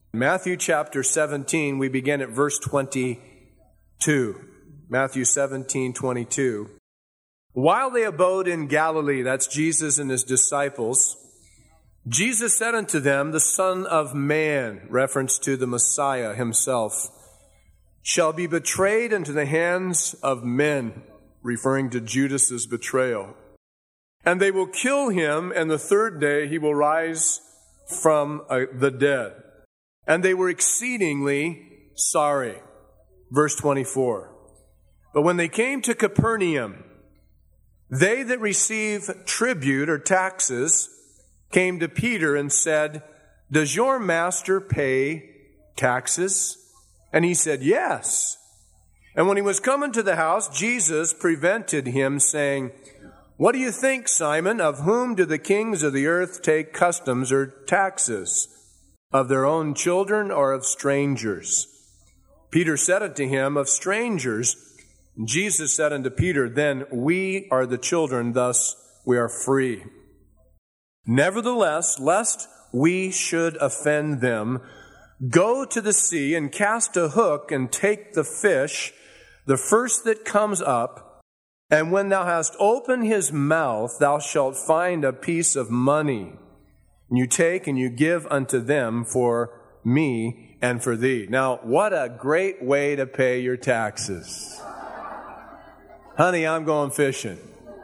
Matthew chapter 17, we begin at verse 22. Matthew 17:22. While they abode in Galilee, that's Jesus and his disciples, Jesus said unto them, the Son of Man, reference to the Messiah himself, shall be betrayed into the hands of men, referring to Judas's betrayal. And they will kill him, and the third day he will rise from the dead. And they were exceedingly sorry. Verse 24. But when they came to Capernaum, they that receive tribute or taxes came to Peter and said, does your master pay taxes? And he said, yes. And when he was coming to the house, Jesus prevented him, saying, what do you think, Simon? Of whom do the kings of the earth take customs or taxes? Of their own children or of strangers? Peter said unto him, of strangers. And Jesus said unto Peter, then we are the children, thus we are free. Nevertheless, lest we should offend them, go to the sea and cast a hook and take the fish, the first that comes up, and when thou hast opened his mouth, thou shalt find a piece of money. And you take and you give unto them for me and for thee. Now, what a great way to pay your taxes. Honey, I'm going fishing.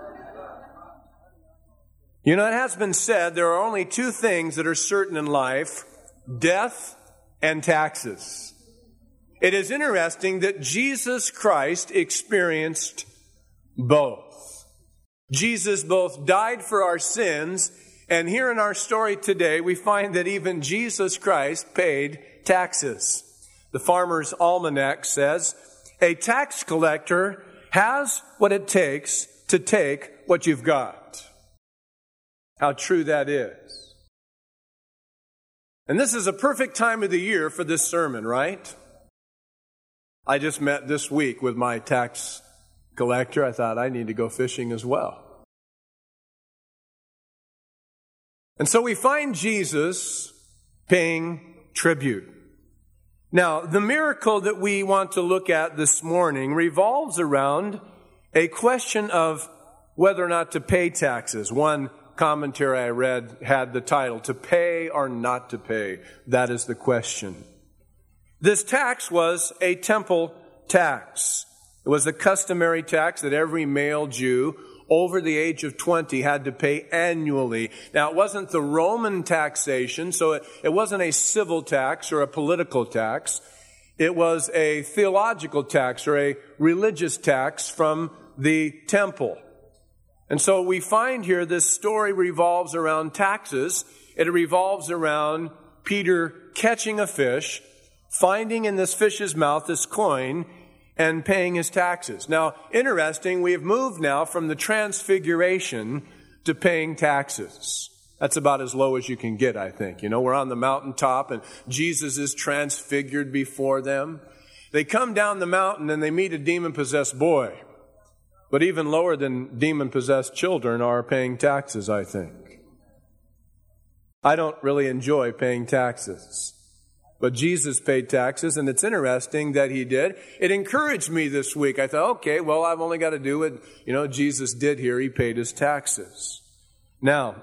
You know, it has been said there are only two things that are certain in life, death and taxes. It is interesting that Jesus Christ experienced both. Jesus both died for our sins, and here in our story today, we find that even Jesus Christ paid taxes. The Farmer's Almanac says, a tax collector has what it takes to take what you've got. How true that is. And this is a perfect time of the year for this sermon, right? I just met this week with my tax collector. I thought I need to go fishing as well. And so we find Jesus paying tribute. Now, the miracle that we want to look at this morning revolves around a question of whether or not to pay taxes. One commentary I read had the title, to pay or not to pay. That is the question. This tax was a temple tax. It was the customary tax that every male Jew over the age of 20 had to pay annually. Now, it wasn't the Roman taxation, so it wasn't a civil tax or a political tax. It was a theological tax or a religious tax from the temple. And so we find here this story revolves around taxes. It revolves around Peter catching a fish, finding in this fish's mouth this coin, and paying his taxes. Now, interesting, we have moved now from the transfiguration to paying taxes. That's about as low as you can get, I think. You know, we're on the mountaintop and Jesus is transfigured before them. They come down the mountain and they meet a demon-possessed boy. But even lower than demon-possessed children are paying taxes, I think. I don't really enjoy paying taxes. But Jesus paid taxes, and it's interesting that he did. It encouraged me this week. I thought, okay, well, I've only got to do what, Jesus did here. He paid his taxes. Now,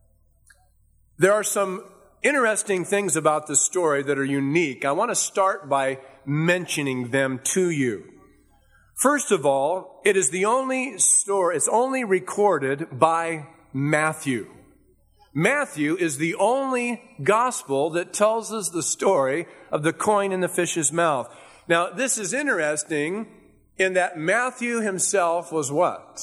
there are some interesting things about this story that are unique. I want to start by mentioning them to you. First of all, it is the only story, it's only recorded by Matthew. Matthew is the only gospel that tells us the story of the coin in the fish's mouth. Now, this is interesting in that Matthew himself was what?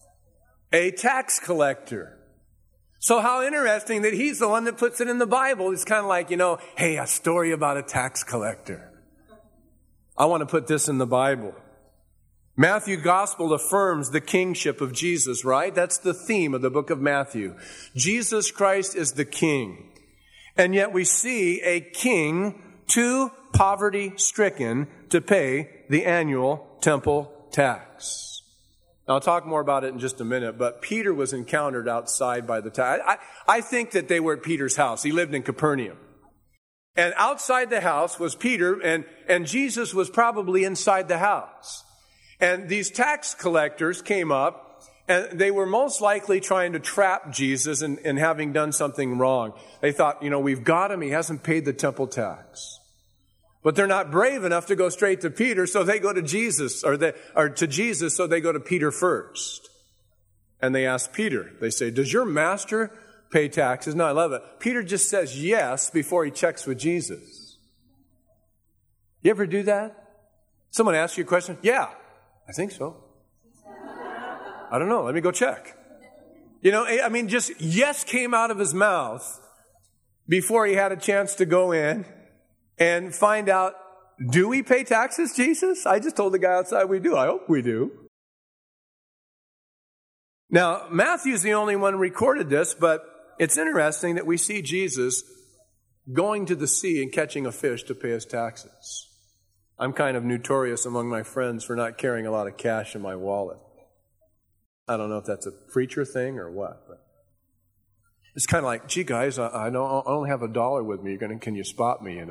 A tax collector. So how interesting that he's the one that puts it in the Bible. It's kind of like, hey, a story about a tax collector. I want to put this in the Bible. Matthew's gospel affirms the kingship of Jesus, right? That's the theme of the book of Matthew. Jesus Christ is the king. And yet we see a king too poverty-stricken to pay the annual temple tax. Now, I'll talk more about it in just a minute, but Peter was encountered outside by the tax. I think that they were at Peter's house. He lived in Capernaum. And outside the house was Peter, and Jesus was probably inside the house. And these tax collectors came up, and they were most likely trying to trap Jesus in having done something wrong. They thought, we've got him. He hasn't paid the temple tax. But they're not brave enough to go straight to Peter, so they go to Jesus, or to Jesus, so they go to Peter first. And they ask Peter, they say, does your master pay taxes? No, I love it. Peter just says yes before he checks with Jesus. You ever do that? Someone asks you a question? Yeah, I think so. I don't know. Let me go check. Just yes came out of his mouth before he had a chance to go in and find out, do we pay taxes, Jesus? I just told the guy outside we do. I hope we do. Now, Matthew's the only one who recorded this, but it's interesting that we see Jesus going to the sea and catching a fish to pay his taxes. I'm kind of notorious among my friends for not carrying a lot of cash in my wallet. I don't know if that's a preacher thing or what, but it's kind of like, gee, guys, I only have $1 with me. Can you spot me,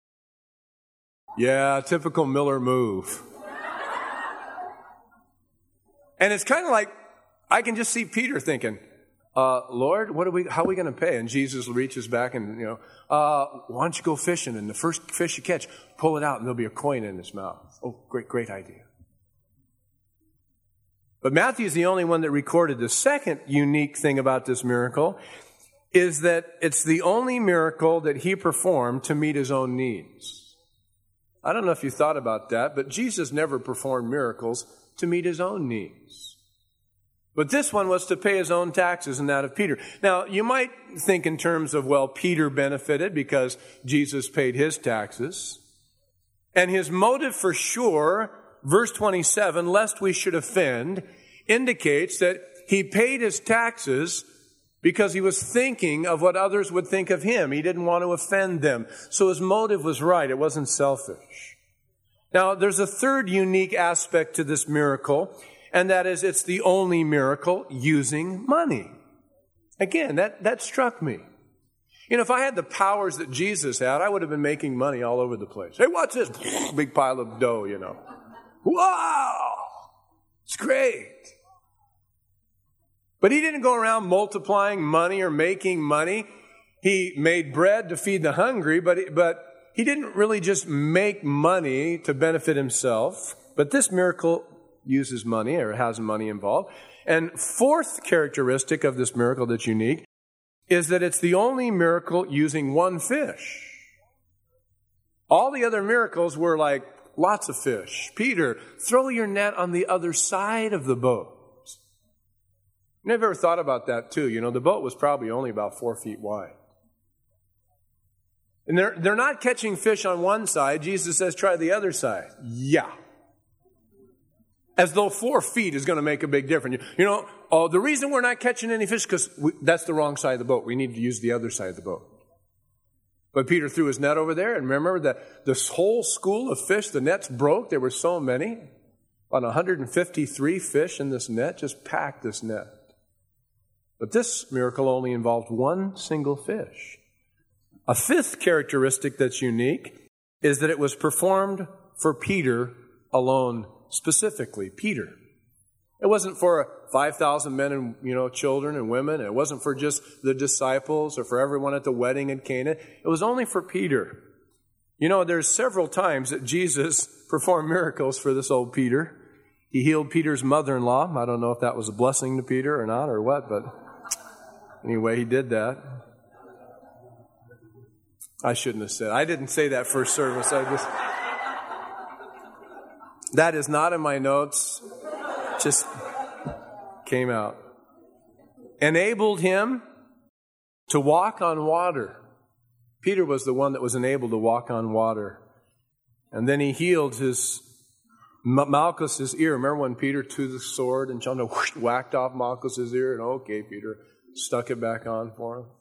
Yeah, typical Miller move. And it's kind of like, I can just see Peter thinking, Lord, how are we going to pay? And Jesus reaches back and, why don't you go fishing? And the first fish you catch, pull it out and there'll be a coin in its mouth. Oh, great idea. But Matthew's the only one that recorded the second unique thing about this miracle is that it's the only miracle that he performed to meet his own needs. I don't know if you thought about that, but Jesus never performed miracles to meet his own needs. But this one was to pay his own taxes and that of Peter. Now, you might think in terms of, Peter benefited because Jesus paid his taxes. And his motive for sure, verse 27, lest we should offend, indicates that he paid his taxes because he was thinking of what others would think of him. He didn't want to offend them. So his motive was right. It wasn't selfish. Now, there's a third unique aspect to this miracle, and that is it's the only miracle using money. Again, that struck me. If I had the powers that Jesus had, I would have been making money all over the place. Hey, what's this? Big pile of dough, Wow! It's great. But he didn't go around multiplying money or making money. He made bread to feed the hungry, but he didn't really just make money to benefit himself. But this miracle uses money or has money involved. And fourth characteristic of this miracle that's unique is that it's the only miracle using one fish. All the other miracles were like lots of fish. Peter, throw your net on the other side of the boat. You ever thought about that too? The boat was probably only about 4 feet wide. And they're not catching fish on one side. Jesus says, try the other side. Yeah. As though 4 feet is going to make a big difference. The reason we're not catching any fish is because that's the wrong side of the boat. We need to use the other side of the boat. But Peter threw his net over there, and remember that this whole school of fish, the nets broke. There were so many. On 153 fish in this net, just packed this net. But this miracle only involved one single fish. A fifth characteristic that's unique is that it was performed for Peter alone. Specifically, Peter. It wasn't for 5,000 men and, children and women. It wasn't for just the disciples or for everyone at the wedding in Cana. It was only for Peter. There's several times that Jesus performed miracles for this old Peter. He healed Peter's mother-in-law. I don't know if that was a blessing to Peter or not or what, but anyway, he did that. I shouldn't have said. I didn't say that first service. That is not in my notes. Just came out. Enabled him to walk on water. Peter was the one that was enabled to walk on water. And then he healed Malchus's ear. Remember when Peter took the sword and whacked off Malchus's ear? And okay, Peter stuck it back on for him.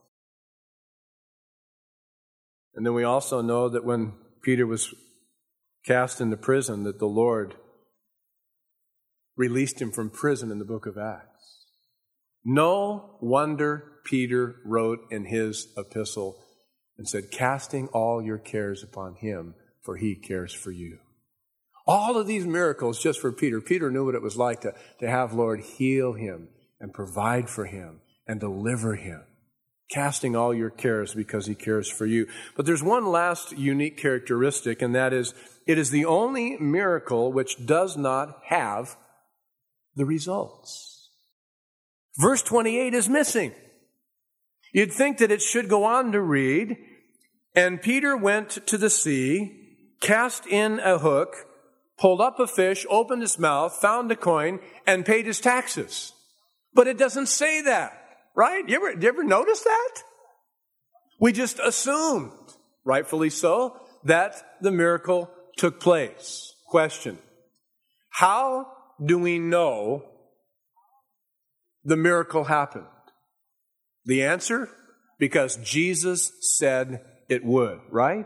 And then we also know that when Peter was cast into prison, that the Lord released him from prison in the book of Acts. No wonder Peter wrote in his epistle and said, casting all your cares upon him, for he cares for you. All of these miracles just for Peter. Peter knew what it was like to have Lord heal him and provide for him and deliver him. Casting all your cares because he cares for you. But there's one last unique characteristic, and that is, it is the only miracle which does not have the results. Verse 28 is missing. You'd think that it should go on to read, and Peter went to the sea, cast in a hook, pulled up a fish, opened his mouth, found a coin, and paid his taxes. But it doesn't say that, right? You ever notice that? We just assumed, rightfully so, that the miracle took place. Question: how do we know the miracle happened? The answer? Because Jesus said it would, right?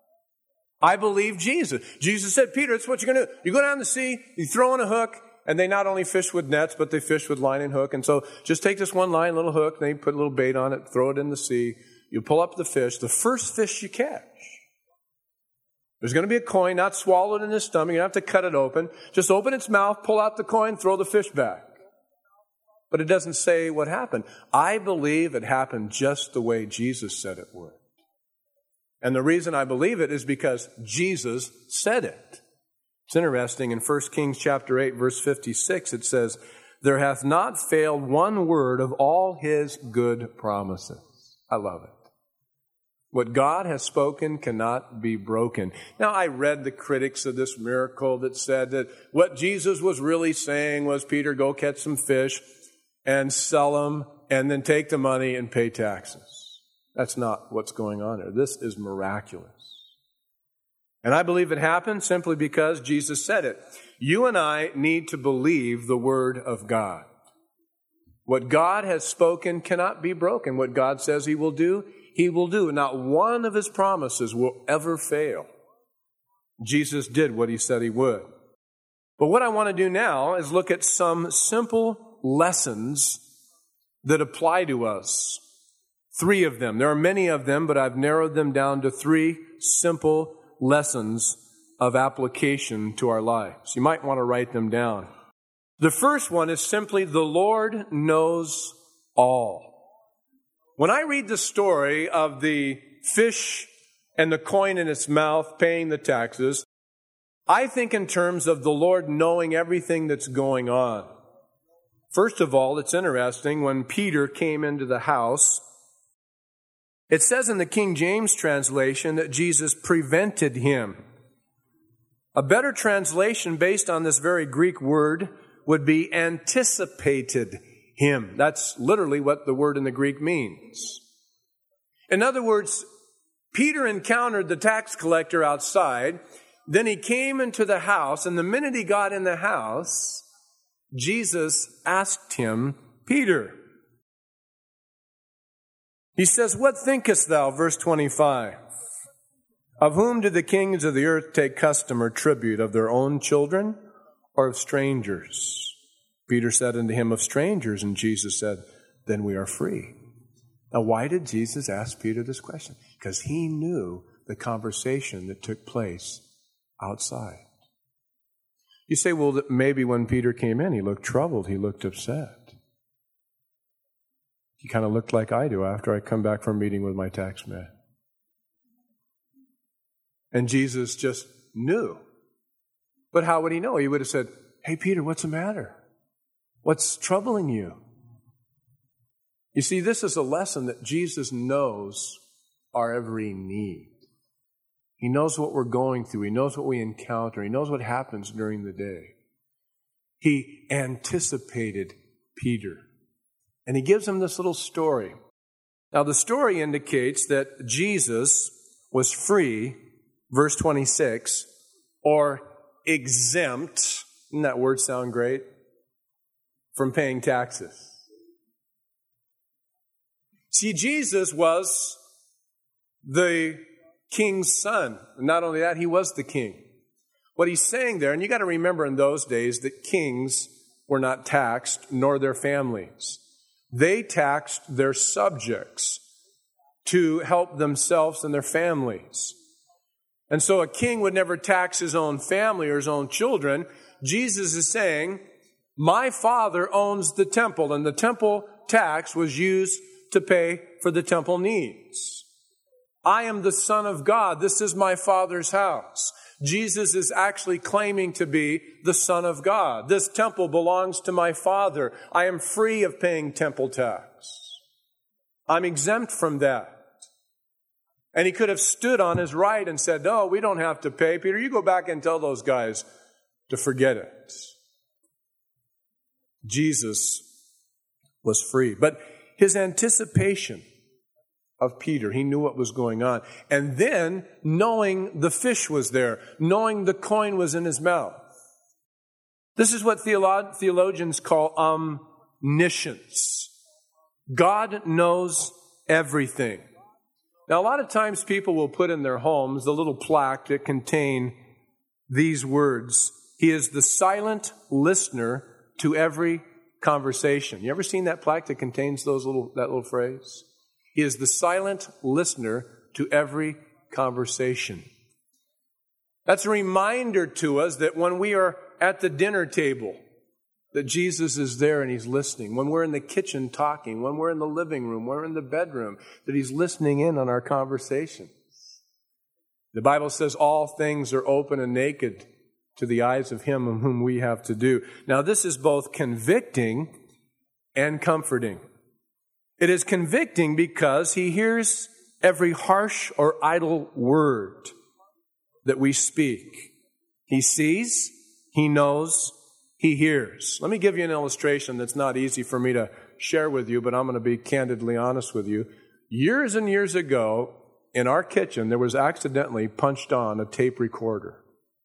I believe Jesus. Jesus said, Peter, that's what you're going to do. You go down the sea, you throw in a hook, and they not only fish with nets, but they fish with line and hook. And so just take this one line, little hook, then you put a little bait on it, throw it in the sea. You pull up the fish, the first fish you catch. There's going to be a coin, not swallowed in his stomach. You don't have to cut it open. Just open its mouth, pull out the coin, throw the fish back. But it doesn't say what happened. I believe it happened just the way Jesus said it would. And the reason I believe it is because Jesus said it. It's interesting, in 1 Kings chapter 8, verse 56, it says, there hath not failed one word of all his good promises. I love it. What God has spoken cannot be broken. Now, I read the critics of this miracle that said that what Jesus was really saying was, Peter, go catch some fish and sell them and then take the money and pay taxes. That's not what's going on here. This is miraculous. And I believe it happened simply because Jesus said it. You and I need to believe the word of God. What God has spoken cannot be broken. What God says he will do, he will do. Not one of his promises will ever fail. Jesus did what he said he would. But what I want to do now is look at some simple lessons that apply to us. 3 of them. There are many of them, but I've narrowed them down to 3 simple lessons of application to our lives. You might want to write them down. The first one is simply, the Lord knows all. When I read the story of the fish and the coin in its mouth paying the taxes, I think in terms of the Lord knowing everything that's going on. First of all, it's interesting, when Peter came into the house, it says in the King James translation that Jesus prevented him. A better translation based on this very Greek word would be anticipated him. That's literally what the word in the Greek means. In other words, Peter encountered the tax collector outside, then he came into the house, and the minute he got in the house, Jesus asked him, Peter. He says, what thinkest thou, verse 25? Of whom do the kings of the earth take custom or tribute, of their own children or of strangers? Peter said unto him, of strangers. And Jesus said, then we are free. Now, why did Jesus ask Peter this question? Because he knew the conversation that took place outside. You say, well, maybe when Peter came in, he looked troubled, he looked upset. He kind of looked like I do after I come back from a meeting with my tax man. And Jesus just knew. But how would he know? He would have said, hey, Peter, what's the matter? What's troubling you? You see, this is a lesson that Jesus knows our every need. He knows what we're going through. He knows what we encounter. He knows what happens during the day. He anticipated Peter. And he gives him this little story. Now, the story indicates that Jesus was free, verse 26, or exempt, doesn't that word sound great? From paying taxes. See, Jesus was the king's son. And not only that, he was the king. What he's saying there, and you got to remember in those days that kings were not taxed, nor their families. They taxed their subjects. to help themselves and their families. And so a king would never tax his own family or his own children. Jesus is saying, my Father owns the temple, and the temple tax was used to pay for the temple needs. I am the Son of God. This is my Father's house. Jesus is actually claiming to be the Son of God. This temple belongs to my Father. I am free of paying temple tax. I'm exempt from that. And he could have stood on his right and said, no, we don't have to pay. Peter, you go back and tell those guys to forget it. Jesus was free. But his anticipation of Peter, he knew what was going on. And then, knowing the fish was there, knowing the coin was in his mouth. This is what theologians call omniscience. God knows everything. Now, a lot of times people will put in their homes the little plaque that contain these words. He is the silent listener to every conversation. You ever seen that plaque that contains that little phrase? He is the silent listener to every conversation. That's a reminder to us that when we are at the dinner table, that Jesus is there and he's listening. When we're in the kitchen talking, when we're in the living room, when we're in the bedroom, that he's listening in on our conversations. The Bible says all things are open and naked to the eyes of him whom we have to do. Now, this is both convicting and comforting. It is convicting because he hears every harsh or idle word that we speak. He sees, he knows, he hears. Let me give you an illustration that's not easy for me to share with you, but I'm going to be candidly honest with you. Years and years ago, in our kitchen, there was accidentally punched on a tape recorder.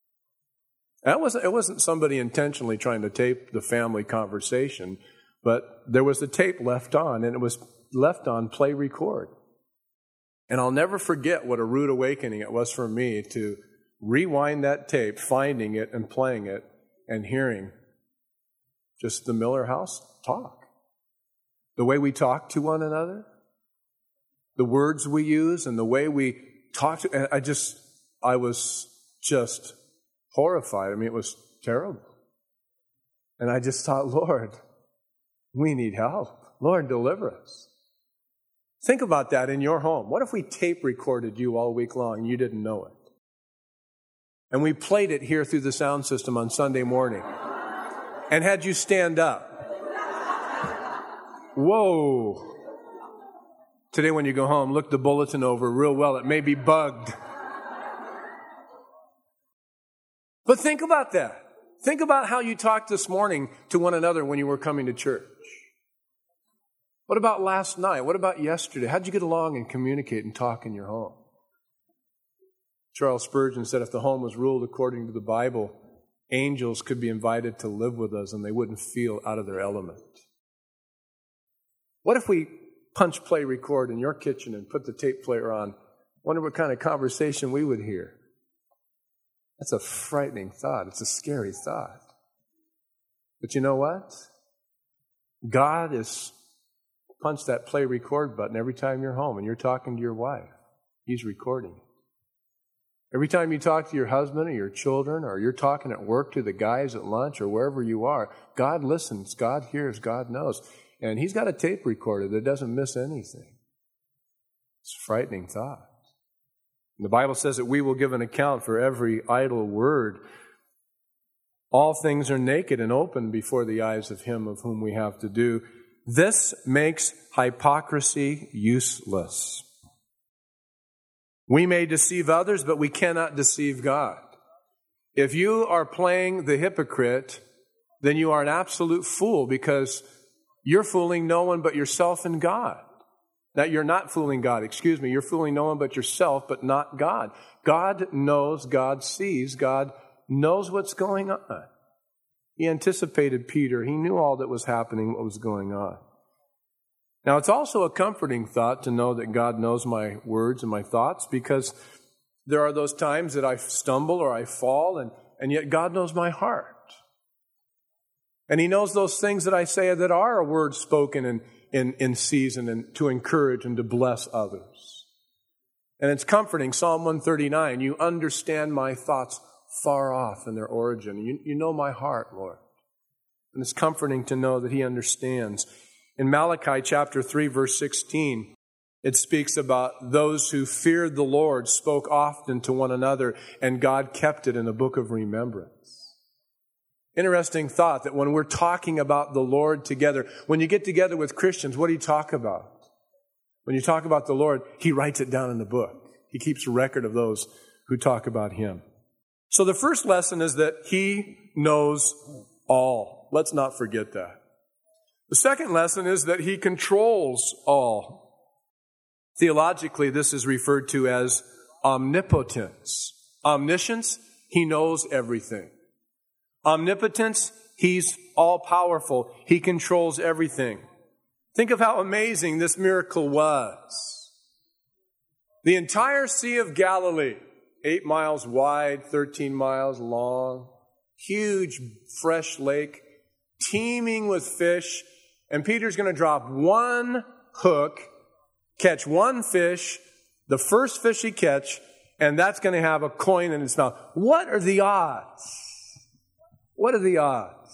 It wasn't somebody intentionally trying to tape the family conversation, but there was a tape left on, and it was left on play record. And I'll never forget what a rude awakening it was for me to rewind that tape, finding it and playing it and hearing just the Miller house talk. The way we talk to one another, the words we use, and the way we talk to, and I was just horrified. I mean, it was terrible. And I just thought, Lord, we need help. Lord, deliver us. Think about that in your home. What if we tape recorded you all week long and you didn't know it? And we played it here through the sound system on Sunday morning and had you stand up. Whoa. Today when you go home, look the bulletin over real well. It may be bugged. But think about that. Think about how you talked this morning to one another when you were coming to church. What about last night? What about yesterday? How'd you get along and communicate and talk in your home? Charles Spurgeon said if the home was ruled according to the Bible, angels could be invited to live with us and they wouldn't feel out of their element. What if we punch play record in your kitchen and put the tape player on? Wonder what kind of conversation we would hear. That's a frightening thought. It's a scary thought. But you know what? God is punch that play record button every time you're home and you're talking to your wife. He's recording it. Every time you talk to your husband or your children, or you're talking at work to the guys at lunch or wherever you are, God listens, God hears, God knows. And he's got a tape recorder that doesn't miss anything. It's a frightening thought. The Bible says that we will give an account for every idle word. All things are naked and open before the eyes of him of whom we have to do. This makes hypocrisy useless. We may deceive others, but we cannot deceive God. If you are playing the hypocrite, then you are an absolute fool because you're fooling no one but yourself and God. Now, you're not fooling God, You're fooling no one but yourself, but not God. God knows, God sees, God knows what's going on. He anticipated Peter. He knew all that was happening, what was going on. Now, it's also a comforting thought to know that God knows my words and my thoughts, because there are those times that I stumble or I fall, and yet God knows my heart. And he knows those things that I say that are a word spoken in season and to encourage and to bless others. And it's comforting. Psalm 139, you understand my thoughts far off in their origin. You know my heart, Lord. And it's comforting to know that he understands. In Malachi chapter 3, verse 16, it speaks about those who feared the Lord spoke often to one another, and God kept it in a book of remembrance. Interesting thought that when we're talking about the Lord together, when you get together with Christians, what do you talk about? When you talk about the Lord, he writes it down in the book. He keeps a record of those who talk about him. So the first lesson is that he knows all. Let's not forget that. The second lesson is that he controls all. Theologically, this is referred to as omnipotence. Omniscience, he knows everything. Omnipotence, he's all-powerful. He controls everything. Think of how amazing this miracle was. The entire Sea of Galilee, 8 miles wide, 13 miles long, huge fresh lake, teeming with fish, and Peter's going to drop one hook, catch one fish, the first fish he catch, and that's going to have a coin in its mouth. What are the odds? What are the odds?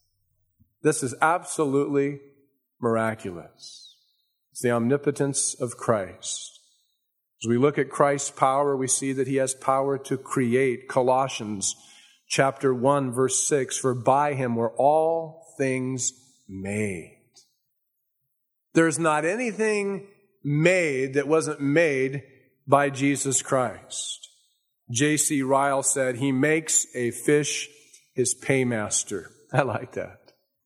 This is absolutely miraculous. It's the omnipotence of Christ. As we look at Christ's power, we see that he has power to create. Colossians chapter 1, verse 6, for by him were all things made. There's not anything made that wasn't made by Jesus Christ. J.C. Ryle said, he makes a fish his paymaster. I like that.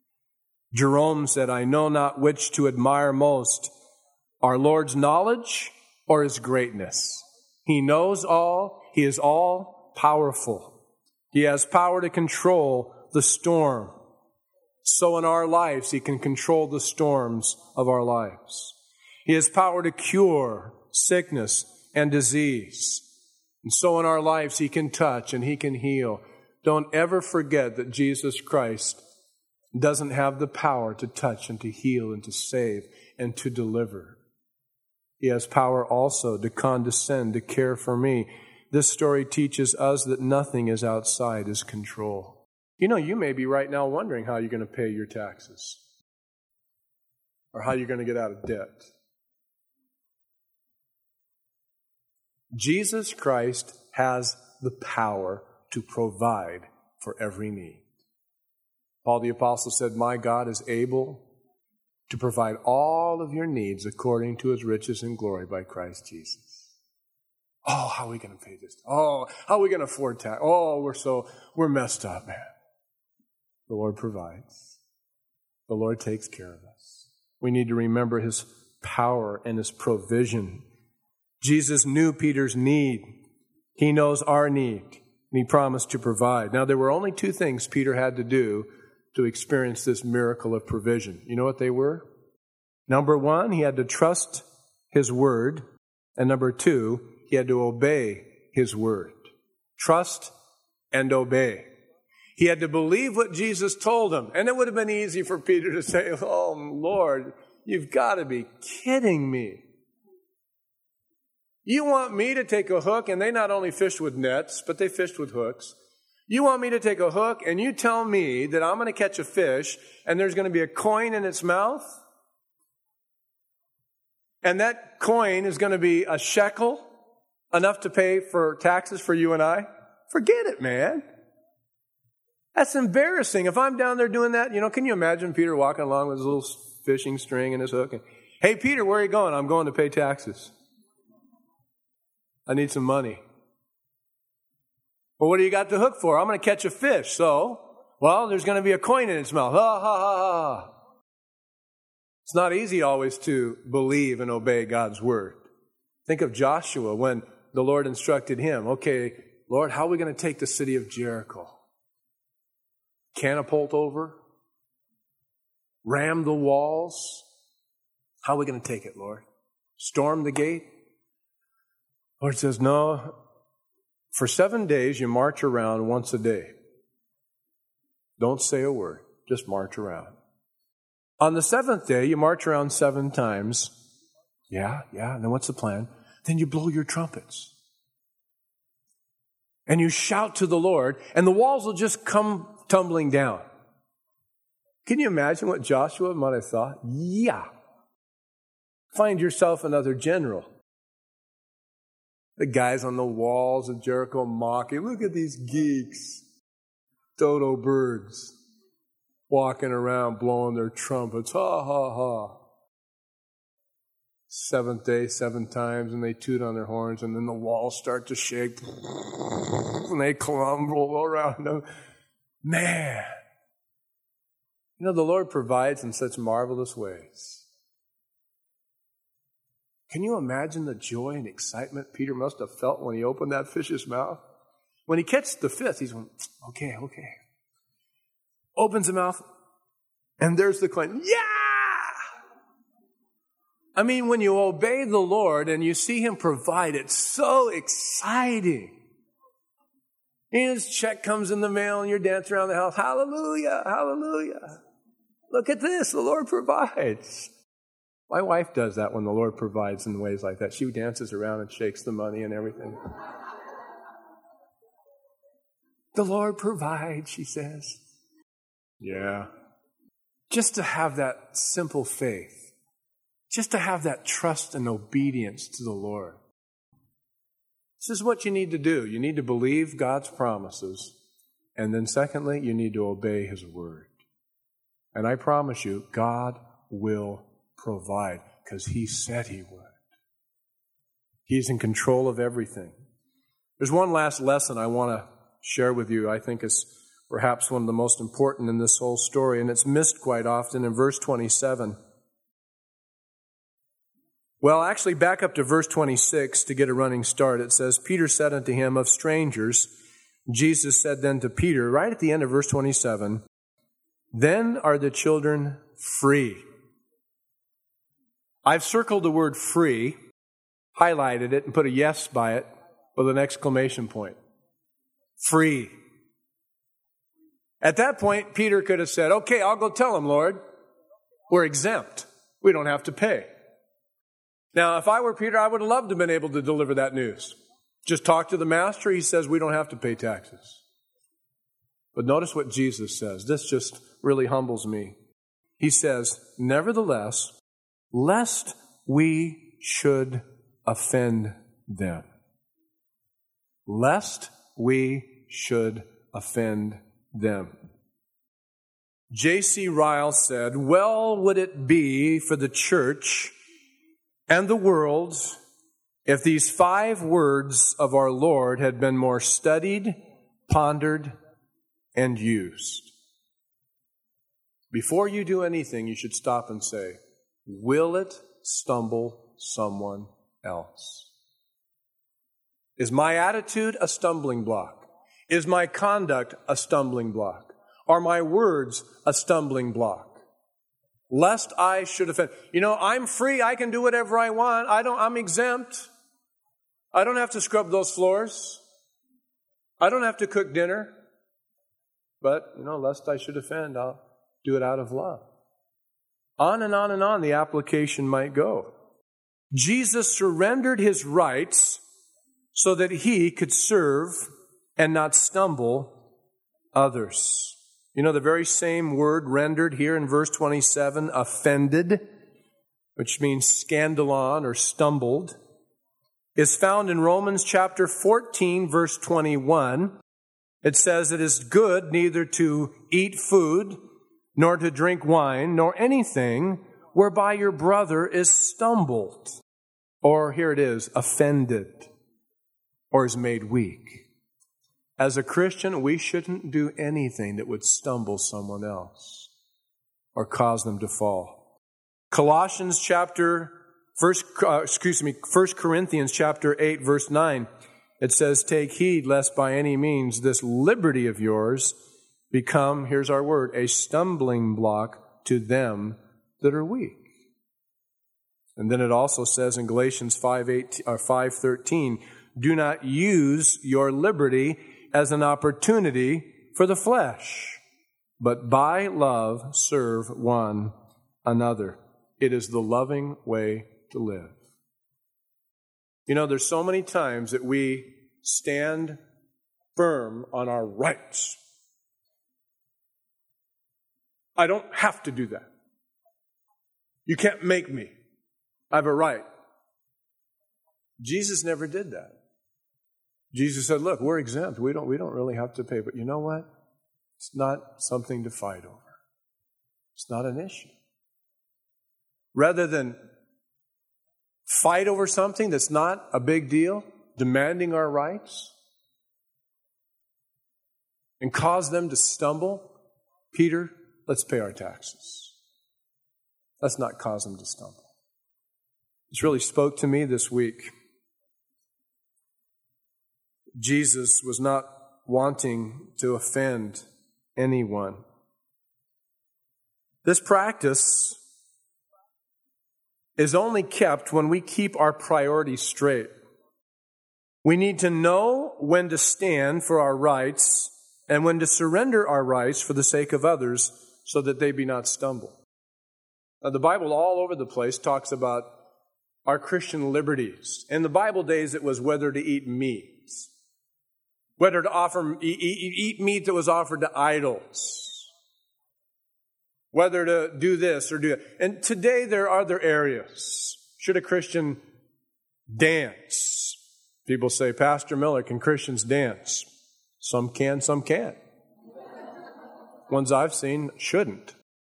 Jerome said, I know not which to admire most, our Lord's knowledge or his greatness. He knows all. He is all powerful. He has power to control the storm. So in our lives, he can control the storms of our lives. He has power to cure sickness and disease. And so in our lives, he can touch and he can heal. Don't ever forget that Jesus Christ doesn't have the power to touch and to heal and to save and to deliver. He has power also to condescend, to care for me. This story teaches us that nothing is outside his control. You know, you may be right now wondering how you're going to pay your taxes or how you're going to get out of debt. Jesus Christ has the power to provide for every need. Paul the Apostle said, my God is able to provide all of your needs according to his riches and glory by Christ Jesus. Oh, how are we going to pay this? Oh, how are we going to afford tax? Oh, we're messed up, man. The Lord provides. The Lord takes care of us. We need to remember his power and his provision. Jesus knew Peter's need. He knows our need, and he promised to provide. Now, there were only two things Peter had to do to experience this miracle of provision. You know what they were? Number one, he had to trust his word. And number two, he had to obey his word. Trust and obey. He had to believe what Jesus told him. And it would have been easy for Peter to say, oh, Lord, you've got to be kidding me. You want me to take a hook, and they not only fished with nets, but they fished with hooks. You want me to take a hook, and you tell me that I'm going to catch a fish, and there's going to be a coin in its mouth? And that coin is going to be a shekel, enough to pay for taxes for you and I? Forget it, man. That's embarrassing. If I'm down there doing that, can you imagine Peter walking along with his little fishing string and his hook? And, hey, Peter, where are you going? I'm going to pay taxes. I need some money. Well, what do you got the hook for? I'm going to catch a fish. So, there's going to be a coin in its mouth. Ha, ha, ha, ha. It's not easy always to believe and obey God's word. Think of Joshua when the Lord instructed him, okay, Lord, how are we going to take the city of Jericho? Catapult over? Ram the walls? How are we going to take it, Lord? Storm the gate? Lord says, no, for 7 days you march around once a day. Don't say a word, just march around. On the seventh day, you march around 7 times. Yeah. And then what's the plan? Then you blow your trumpets. And you shout to the Lord, and the walls will just come tumbling down. Can you imagine what Joshua might have thought? Yeah. Find yourself another general. The guys on the walls of Jericho mocking. Look at these geeks. Dodo birds walking around blowing their trumpets. Ha, ha, ha. 7th day, 7 times, and they toot on their horns, and then the walls start to shake, and they crumble around them. Man. You know, the Lord provides in such marvelous ways. Can you imagine the joy and excitement Peter must have felt when he opened that fish's mouth? When he catches the fish, he's going, okay. Opens the mouth, and there's the coin. Yeah! I mean, when you obey the Lord and you see Him provide, it's so exciting. And His check comes in the mail and you're dancing around the house. Hallelujah, hallelujah. Look at this, the Lord provides. My wife does that when the Lord provides in ways like that. She dances around and shakes the money and everything. The Lord provides, she says. Yeah. Just to have that simple faith. Just to have that trust and obedience to the Lord. This is what you need to do. You need to believe God's promises. And then secondly, you need to obey His word. And I promise you, God will provide because He said He would. He's in control of everything. There's one last lesson I want to share with you. I think is perhaps one of the most important in this whole story, and it's missed quite often in verse 27. Well, actually, back up to verse 26 to get a running start. It says, Peter said unto him, of strangers, Jesus said then to Peter, right at the end of verse 27, then are the children free. I've circled the word free, highlighted it, and put a yes by it with an exclamation point. Free. At that point, Peter could have said, okay, I'll go tell him, Lord. We're exempt. We don't have to pay. Now, if I were Peter, I would have loved to have been able to deliver that news. Just talk to the master. He says we don't have to pay taxes. But notice what Jesus says. This just really humbles me. He says, nevertheless, lest we should offend them. Lest we should offend them. J.C. Ryle said, well would it be for the church and the world if these 5 words of our Lord had been more studied, pondered, and used. Before you do anything, you should stop and say, will it stumble someone else? Is my attitude a stumbling block? Is my conduct a stumbling block? Are my words a stumbling block? Lest I should offend. You know, I'm free. I can do whatever I want. I'm exempt. I don't have to scrub those floors. I don't have to cook dinner. But, lest I should offend, I'll do it out of love. On and on and on the application might go. Jesus surrendered His rights so that He could serve and not stumble others. The very same word rendered here in verse 27, offended, which means scandalon or stumbled, is found in Romans chapter 14, verse 21. It says, it is good neither to eat food, nor to drink wine, nor anything whereby your brother is stumbled. Or here it is, offended, or is made weak. As a Christian, we shouldn't do anything that would stumble someone else or cause them to fall. Colossians chapter 1 Corinthians chapter 8, verse 9, it says, take heed lest by any means this liberty of yours become, here's our word, a stumbling block to them that are weak. And then it also says in Galatians 5:13, do not use your liberty as an opportunity for the flesh, but by love serve one another. It is the loving way to live. You know, there's so many times that we stand firm on our rights. I don't have to do that. You can't make me. I have a right. Jesus never did that. Jesus said, look, we're exempt. We don't really have to pay. But you know what? It's not something to fight over. It's not an issue. Rather than fight over something that's not a big deal, demanding our rights, and cause them to stumble, Peter, let's pay our taxes. Let's not cause them to stumble. This really spoke to me this week. Jesus was not wanting to offend anyone. This practice is only kept when we keep our priorities straight. We need to know when to stand for our rights and when to surrender our rights for the sake of others so that they be not stumbled. Now, the Bible all over the place talks about our Christian liberties. In the Bible days, it was whether to eat meat, whether to eat meat that was offered to idols, whether to do this or do that. And today there are other areas. Should a Christian dance? People say, Pastor Miller, can Christians dance? Some can, some can't. Ones I've seen shouldn't.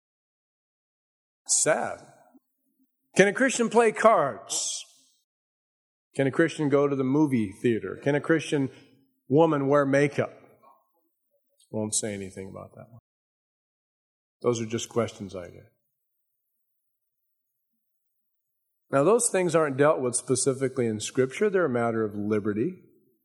It's sad. Can a Christian play cards? Can a Christian go to the movie theater? Can a Christian woman wear makeup? Won't say anything about that one. Those are just questions I get. Now, those things aren't dealt with specifically in Scripture. They're a matter of liberty.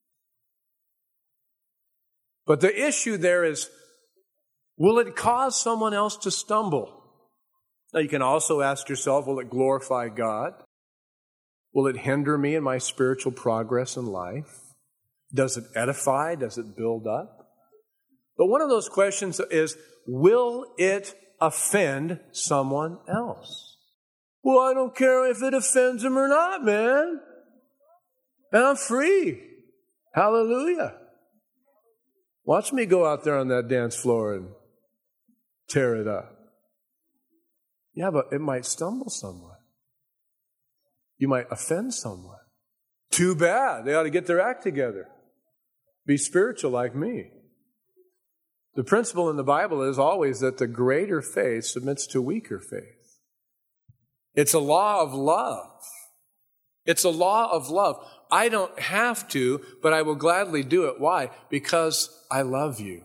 But the issue there is, will it cause someone else to stumble? Now, you can also ask yourself, will it glorify God? Will it hinder me in my spiritual progress in life? Does it edify? Does it build up? But one of those questions is, will it offend someone else? Well, I don't care if it offends them or not, man. And I'm free. Hallelujah. Watch me go out there on that dance floor and tear it up. Yeah, but it might stumble someone. You might offend someone. Too bad. They ought to get their act together. Be spiritual like me. The principle in the Bible is always that the greater faith submits to weaker faith. It's a law of love. It's a law of love. I don't have to, but I will gladly do it. Why? Because I love you.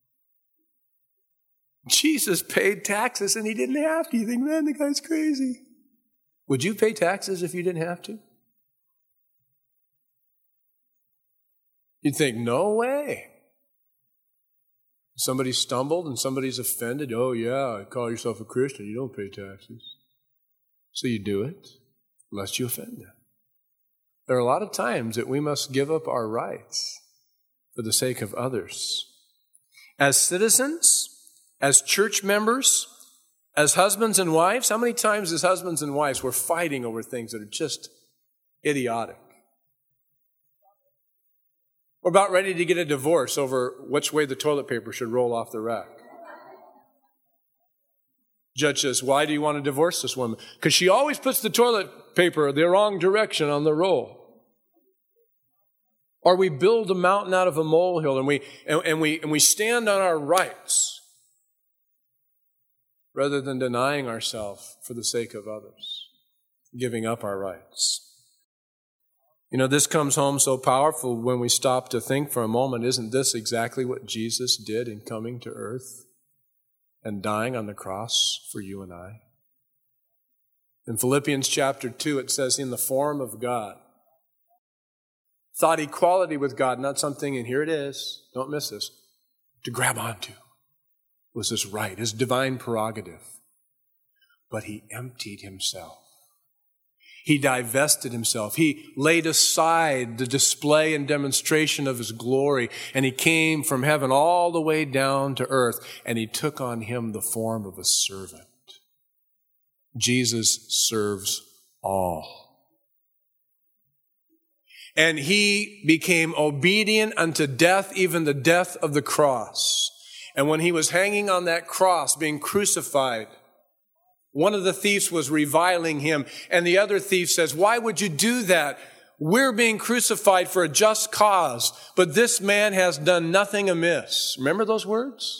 Jesus paid taxes and he didn't have to. You think, man, the guy's crazy. Would you pay taxes if you didn't have to? You'd think, no way. Somebody stumbled and somebody's offended. Oh, yeah, call yourself a Christian. You don't pay taxes. So you do it, lest you offend them. There are a lot of times that we must give up our rights for the sake of others. As citizens, as church members, as husbands and wives, how many times as husbands and wives we're fighting over things that are just idiotic? We're about ready to get a divorce over which way the toilet paper should roll off the rack. Judge says, why do you want to divorce this woman? Because she always puts the toilet paper the wrong direction on the roll. Or we build a mountain out of a molehill and we stand on our rights rather than denying ourselves for the sake of others, giving up our rights. You know, this comes home so powerful when we stop to think for a moment, isn't this exactly what Jesus did in coming to earth and dying on the cross for you and I? In Philippians chapter 2, it says, in the form of God, thought equality with God, not something, and here it is, don't miss this, to grab onto, was his right, his divine prerogative. But he emptied himself. He divested himself. He laid aside the display and demonstration of his glory, and he came from heaven all the way down to earth, and he took on him the form of a servant. Jesus serves all. And he became obedient unto death, even the death of the cross. And when he was hanging on that cross, being crucified, one of the thieves was reviling him, and the other thief says, "Why would you do that? We're being crucified for a just cause, but this man has done nothing amiss." Remember those words?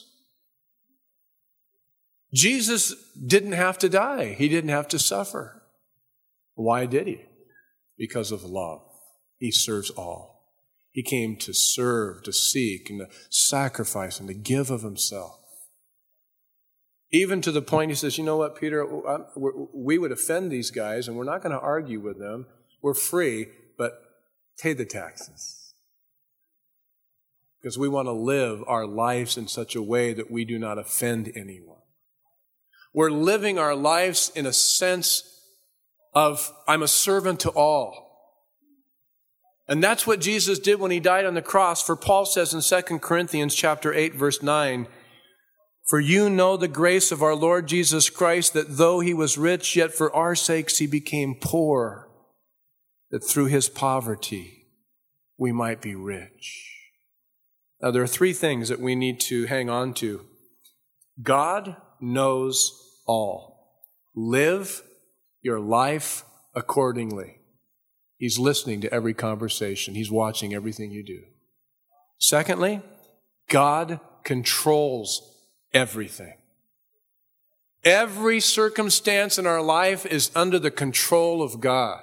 Jesus didn't have to die. He didn't have to suffer. Why did he? Because of love. He serves all. He came to serve, to seek, and to sacrifice, and to give of himself. Even to the point he says, "You know what, Peter, we would offend these guys, and we're not going to argue with them. We're free, but pay the taxes." Because we want to live our lives in such a way that we do not offend anyone. We're living our lives in a sense of, I'm a servant to all. And that's what Jesus did when he died on the cross. For Paul says in 2 Corinthians chapter 8, verse 9, "For you know the grace of our Lord Jesus Christ, that though he was rich, yet for our sakes he became poor, that through his poverty we might be rich." Now, there are three things that we need to hang on to. God knows all. Live your life accordingly. He's listening to every conversation. He's watching everything you do. Secondly, God controls everything. Every circumstance in our life is under the control of God.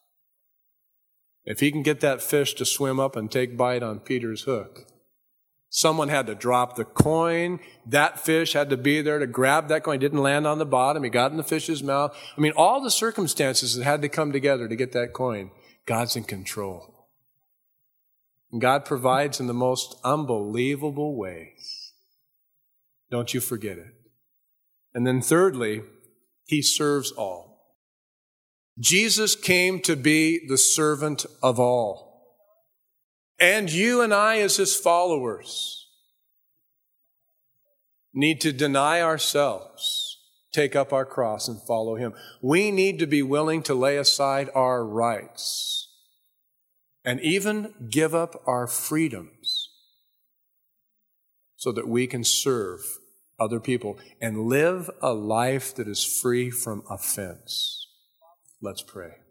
If he can get that fish to swim up and take bite on Peter's hook, someone had to drop the coin. That fish had to be there to grab that coin. It didn't land on the bottom. It got in the fish's mouth. I mean, all the circumstances that had to come together to get that coin, God's in control. And God provides in the most unbelievable ways. Don't you forget it. And then thirdly, he serves all. Jesus came to be the servant of all. And you and I, as his followers, need to deny ourselves, take up our cross, and follow him. We need to be willing to lay aside our rights and even give up our freedoms so that we can serve other people and live a life that is free from offense. Let's pray.